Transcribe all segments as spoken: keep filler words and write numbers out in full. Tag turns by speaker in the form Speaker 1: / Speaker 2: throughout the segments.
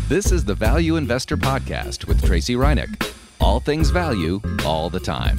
Speaker 1: This is the Value Investor Podcast with Tracy Reinick. All things value, all the time.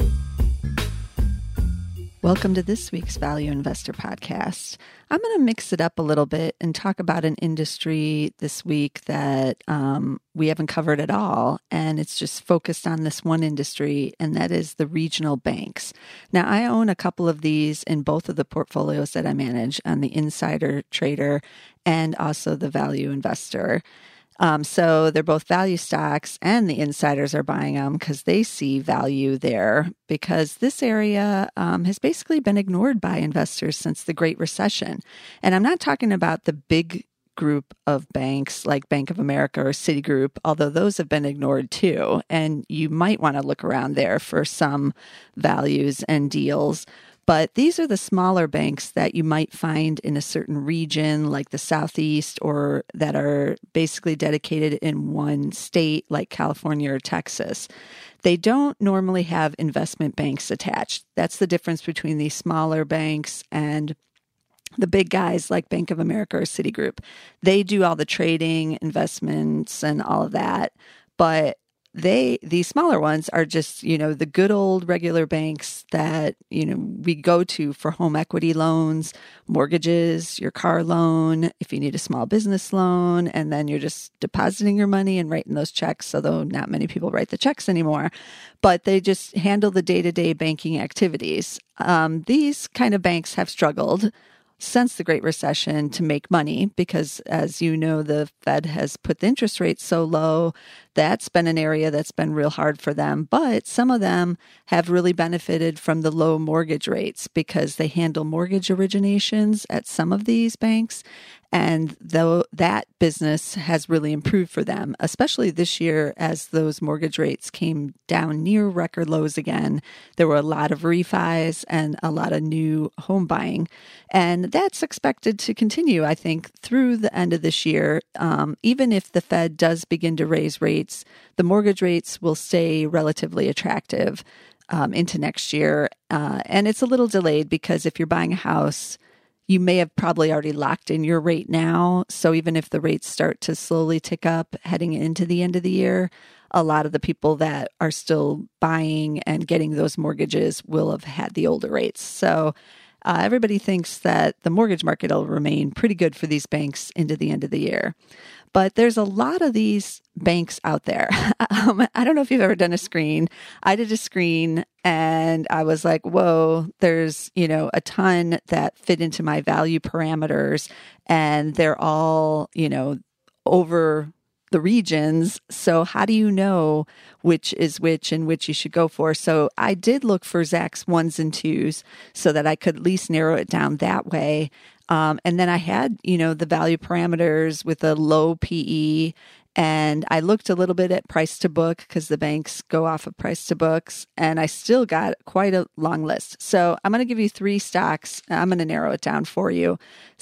Speaker 2: Welcome to this week's Value Investor Podcast. I'm going to mix it up a little bit and talk about an industry this week that um, we haven't covered at all, and it's just focused on this one industry, and that is the regional banks. Now, I own a couple of these in both of the portfolios that I manage on the Insider Trader and also the Value Investor. Um, so they're both value stocks, and the insiders are buying them because they see value there, because this area um, has basically been ignored by investors since the Great Recession. And I'm not talking about the big group of banks like Bank of America or Citigroup, although those have been ignored too. And you might want to look around there for some values and deals. But these are the smaller banks that you might find in a certain region like the Southeast, or that are basically dedicated in one state like California or Texas. They don't normally have investment banks attached. That's the difference between these smaller banks and the big guys like Bank of America or Citigroup. They do all the trading, investments, and all of that. But They, these smaller ones are just, you know, the good old regular banks that, you know, we go to for home equity loans, mortgages, your car loan, if you need a small business loan, and then you're just depositing your money and writing those checks, although not many people write the checks anymore, but they just handle the day-to-day banking activities. Um, these kind of banks have struggled since the Great Recession to make money because, as you know, the Fed has put the interest rates so low. That's been an area that's been real hard for them. But some of them have really benefited from the low mortgage rates because they handle mortgage originations at some of these banks. And though that business has really improved for them, especially this year as those mortgage rates came down near record lows again, there were a lot of refis and a lot of new home buying. And that's expected to continue, I think, through the end of this year. Um, even if the Fed does begin to raise rates, the mortgage rates will stay relatively attractive um, into next year. Uh, and it's a little delayed because if you're buying a house, you may have probably already locked in your rate now. So even if the rates start to slowly tick up heading into the end of the year, a lot of the people that are still buying and getting those mortgages will have had the older rates. So uh, everybody thinks that the mortgage market will remain pretty good for these banks into the end of the year. But there's a lot of these banks out there. um, I don't know if you've ever done a screen. I did a screen and I was like, whoa, there's, you know, a ton that fit into my value parameters, and they're all, you know, over the regions. So how do you know which is which and which you should go for? So I did look for Zacks ones and twos so that I could at least narrow it down that way. Um, and then I had, you know, the value parameters with a low P E, and I looked a little bit at price to book because the banks go off of price to books, and I still got quite a long list. So I'm going to give you three stocks. I'm going to narrow it down for you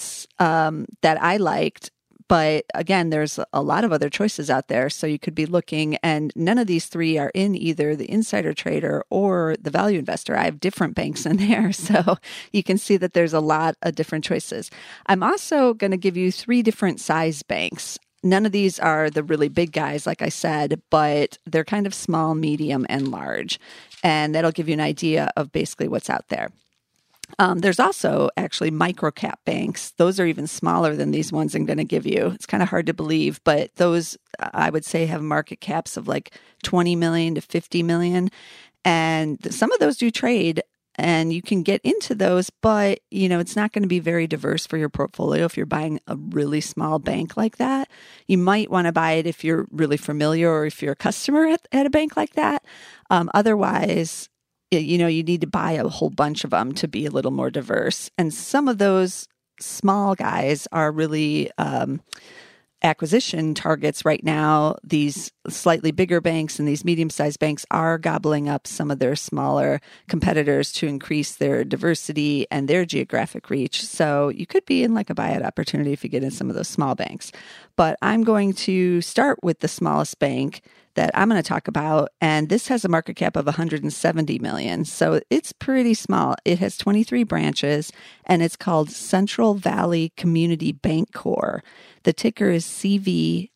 Speaker 2: um, that I liked. But again, there's a lot of other choices out there. So you could be looking, and none of these three are in either the Insider Trader or the Value Investor. I have different banks in there. So you can see that there's a lot of different choices. I'm also going to give you three different size banks. None of these are the really big guys, like I said, but they're kind of small, medium, and large. And that'll give you an idea of basically what's out there. Um, there's also actually micro-cap banks. Those are even smaller than these ones I'm going to give you. It's kind of hard to believe, but those, I would say, have market caps of like twenty million to fifty million. And some of those do trade, and you can get into those, but, you know, it's not going to be very diverse for your portfolio if you're buying a really small bank like that. You might want to buy it if you're really familiar or if you're a customer at, at a bank like that. Um, otherwise, you know, you need to buy a whole bunch of them to be a little more diverse. And some of those small guys are really um, acquisition targets right now. These slightly bigger banks and these medium-sized banks are gobbling up some of their smaller competitors to increase their diversity and their geographic reach. So you could be in like a buyout opportunity if you get in some of those small banks. But I'm going to start with the smallest bank that I'm going to talk about, and this has a market cap of one hundred seventy million. So it's pretty small. It has twenty-three branches, and it's called Central Valley Community Bank Corp. The ticker is C V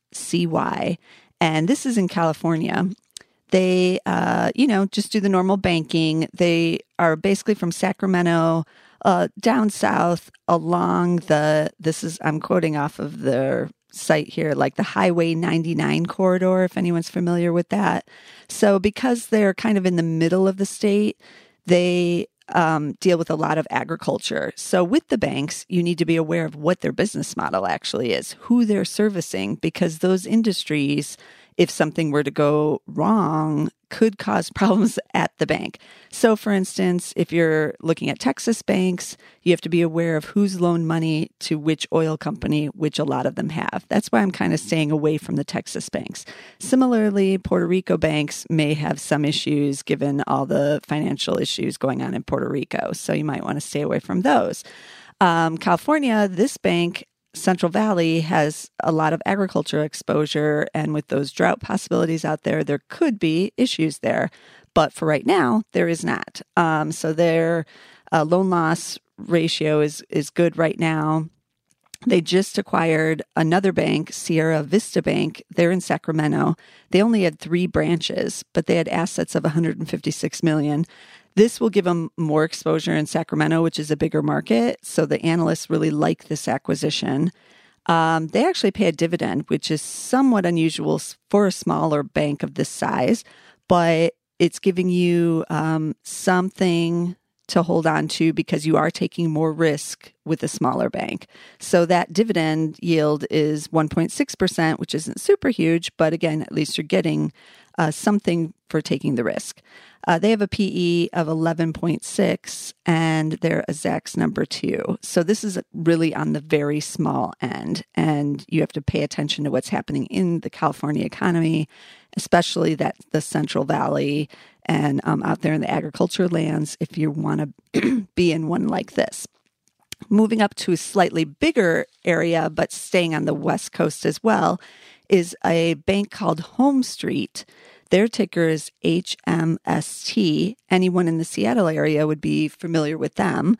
Speaker 2: C Y. And this is in California. They, uh, you know, just do the normal banking. They are basically from Sacramento uh, down south along the, this is, I'm quoting off of their site here, like the Highway ninety-nine corridor, if anyone's familiar with that. So because they're kind of in the middle of the state, they um, deal with a lot of agriculture. So with the banks, you need to be aware of what their business model actually is, who they're servicing, because those industries, if something were to go wrong, could cause problems at the bank. So for instance, if you're looking at Texas banks, you have to be aware of who's loaned money to which oil company, which a lot of them have. That's why I'm kind of staying away from the Texas banks. Similarly, Puerto Rico banks may have some issues given all the financial issues going on in Puerto Rico. So you might want to stay away from those. Um, California, this bank, Central Valley, has a lot of agriculture exposure, and with those drought possibilities out there, there could be issues there. But for right now, there is not. Um, so their uh, loan loss ratio is is good right now. They just acquired another bank, Sierra Vista Bank. They're in Sacramento. They only had three branches, but they had assets of one hundred fifty-six million dollars. This will give them more exposure in Sacramento, which is a bigger market. So the analysts really like this acquisition. Um, they actually pay a dividend, which is somewhat unusual for a smaller bank of this size, but it's giving you um, something to hold on to because you are taking more risk with a smaller bank. So that dividend yield is one point six percent, which isn't super huge, but again, at least you're getting uh, something for taking the risk. Uh, they have a P E of eleven point six, and they're a Zacks number two. So this is really on the very small end, and you have to pay attention to what's happening in the California economy, especially that the Central Valley and um, out there in the agriculture lands, if you want to be in one like this. Moving up to a slightly bigger area, but staying on the West Coast as well, is a bank called Home Street. Their ticker is H M S T. Anyone in the Seattle area would be familiar with them.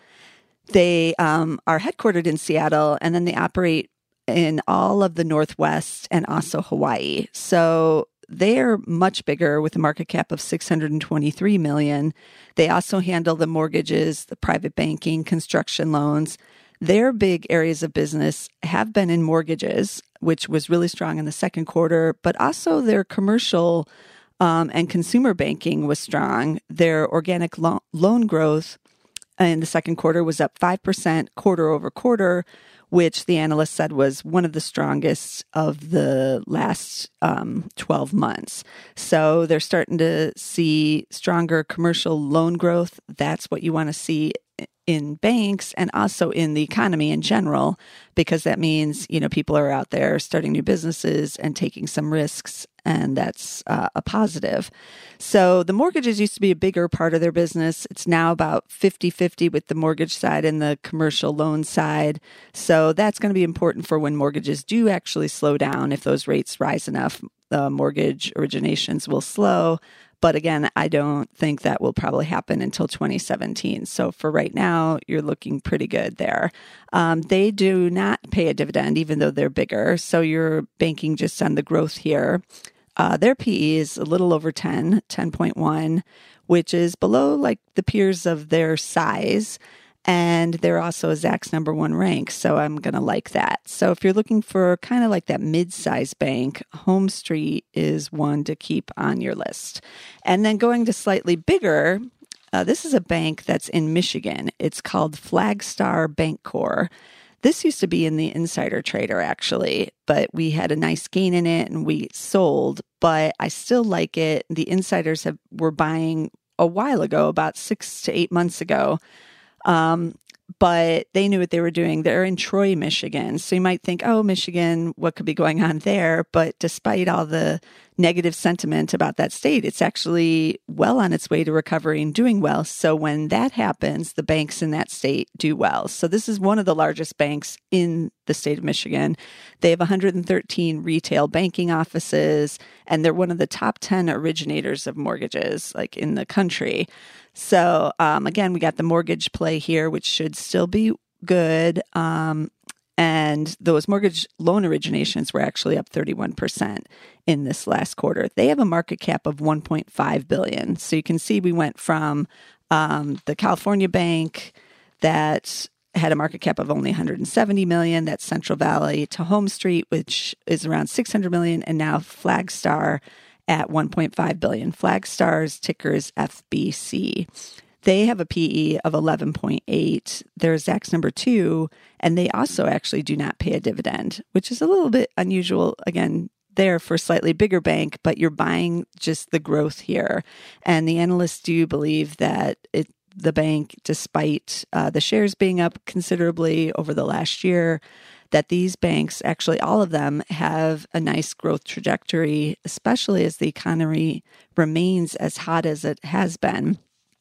Speaker 2: They um, are headquartered in Seattle, and then they operate in all of the Northwest and also Hawaii. So they are much bigger with a market cap of six hundred twenty-three million dollars. They also handle the mortgages, the private banking, construction loans. Their big areas of business have been in mortgages, which was really strong in the second quarter, but also their commercial Um, and consumer banking was strong. Their organic lo- loan growth in the second quarter was up five percent quarter over quarter, which the analyst said was one of the strongest of the last um, twelve months. So they're starting to see stronger commercial loan growth. That's what you want to see in banks and also in the economy in general, because that means, you know, people are out there starting new businesses and taking some risks, and that's uh, a positive. So the mortgages used to be a bigger part of their business. It's now about fifty-fifty with the mortgage side and the commercial loan side. So that's going to be important for when mortgages do actually slow down. If those rates rise enough, uh, mortgage originations will slow. But again, I don't think that will probably happen until twenty seventeen. So for right now, you're looking pretty good there. Um, they do not pay a dividend, even though they're bigger. So you're banking just on the growth here. Uh, their P E is a little over ten, ten point one, which is below like the peers of their size. And they're also a Zacks number one rank. So I'm going to like that. So if you're looking for kind of like that mid-size bank, Home Street is one to keep on your list. And then going to slightly bigger, uh, this is a bank that's in Michigan. It's called Flagstar Bancorp. This used to be in the Insider Trader, actually, but we had a nice gain in it and we sold, but I still like it. The insiders have were buying a while ago, about six to eight months ago. Um, but they knew what they were doing. They're in Troy, Michigan. So you might think, oh, Michigan, what could be going on there? But despite all the negative sentiment about that state, it's actually well on its way to recovery and doing well. So when that happens, the banks in that state do well. So this is one of the largest banks in the state of Michigan. They have one hundred thirteen retail banking offices, and they're one of the top ten originators of mortgages, like in the country. So um, again, we got the mortgage play here, which should still be good. Um, And those mortgage loan originations were actually up thirty-one percent in this last quarter. They have a market cap of one point five billion dollars. So you can see we went from um, the California bank that had a market cap of only one hundred seventy million dollars, that's Central Valley, to Home Street, which is around six hundred million dollars, and now Flagstar at one point five billion dollars. Flagstar's ticker is F B C. They have a P E of eleven point eight. They're Zacks number two, and they also actually do not pay a dividend, which is a little bit unusual, again, there for a slightly bigger bank, but you're buying just the growth here. And the analysts do believe that it, the bank, despite uh, the shares being up considerably over the last year, that these banks, actually all of them, have a nice growth trajectory, especially as the economy remains as hot as it has been.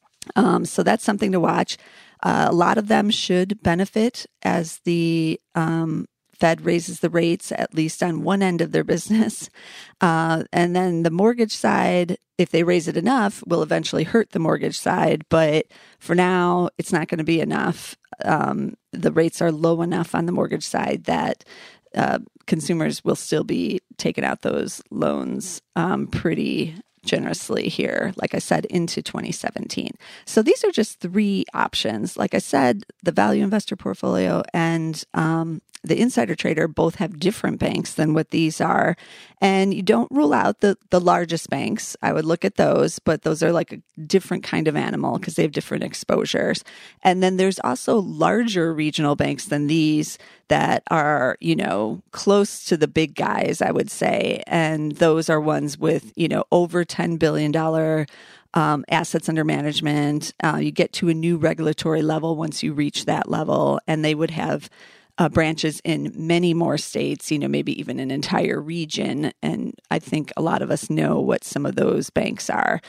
Speaker 2: Um, so that's something to watch. Uh, a lot of them should benefit as the um, Fed raises the rates, at least on one end of their business. Uh, and then the mortgage side, if they raise it enough, will eventually hurt the mortgage side. But for now, it's not going to be enough. Um, the rates are low enough on the mortgage side that uh, consumers will still be taking out those loans um, pretty generously here, like I said, into twenty seventeen. So these are just three options. Like I said, the value investor portfolio and um, the insider trader both have different banks than what these are. And you don't rule out the, the largest banks. I would look at those, but those are like a different kind of animal because they have different exposures. And then there's also larger regional banks than these that are, you know, close to the big guys, I would say. And those are ones with, you know, over ten billion dollars um, assets under management. Uh, you get to a new regulatory level once you reach that level, and they would have Uh, branches in many more states, you know, maybe even an entire region. And I think a lot of us know what some of those banks are.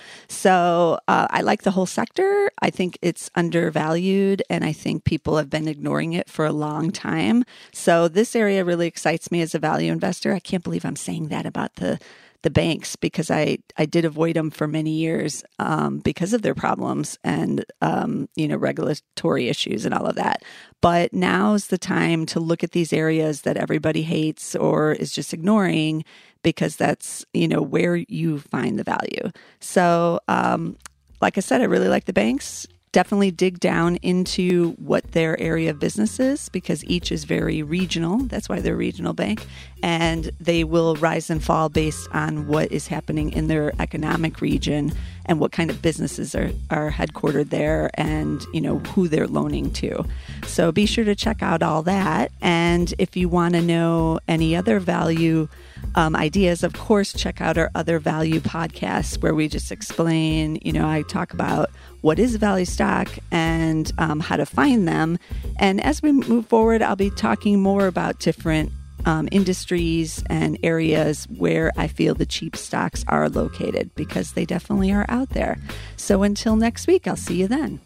Speaker 2: So uh, I like the whole sector. I think it's undervalued, and I think people have been ignoring it for a long time. So this area really excites me as a value investor. I can't believe I'm saying that about the the banks, because I, I did avoid them for many years um, because of their problems and, um, you know, regulatory issues and all of that. But now's the time to look at these areas that everybody hates or is just ignoring, because that's, you know, where you find the value. So, um, like I said, I really like the banks. Definitely dig down into what their area of business is, because each is very regional. That's why they're a regional bank. And they will rise and fall based on what is happening in their economic region and what kind of businesses are, are headquartered there, and, you know, who they're loaning to. So be sure to check out all that. And if you want to know any other value um, ideas, of course, check out our other value podcasts where we just explain, you know, I talk about what is value stock and um, how to find them. And as we move forward, I'll be talking more about different um, industries and areas where I feel the cheap stocks are located, because they definitely are out there. So until next week, I'll see you then.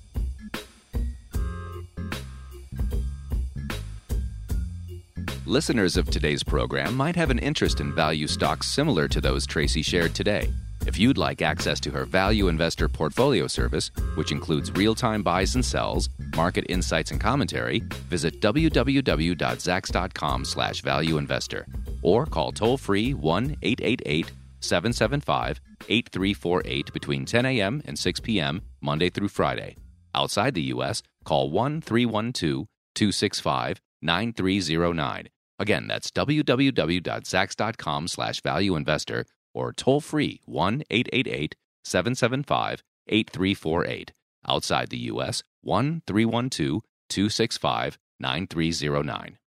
Speaker 1: Listeners of today's program might have an interest in value stocks similar to those Tracy shared today. If you'd like access to her Value Investor Portfolio Service, which includes real-time buys and sells, market insights and commentary, visit w w w dot zacks dot com slash value investor or call toll-free one eight eight eight, seven seven five, eight three four eight between ten a.m. and six p.m. Monday through Friday. Outside the U S, call one three one two, two six five, nine three zero nine. Again, that's w w w dot zacks dot com slash value investor or toll-free one eight eight eight, seven seven five, eight three four eight. Outside the U S, one three one two, two six five, nine three zero nine.